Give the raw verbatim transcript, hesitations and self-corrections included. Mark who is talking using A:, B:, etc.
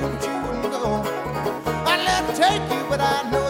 A: but you wouldn't go. I'd love to take you, but I know